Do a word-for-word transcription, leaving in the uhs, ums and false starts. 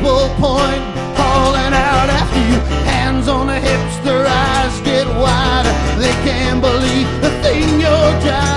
people point, calling out after you. Hands on the hips, their eyes get wider. They can't believe the thing you're driving.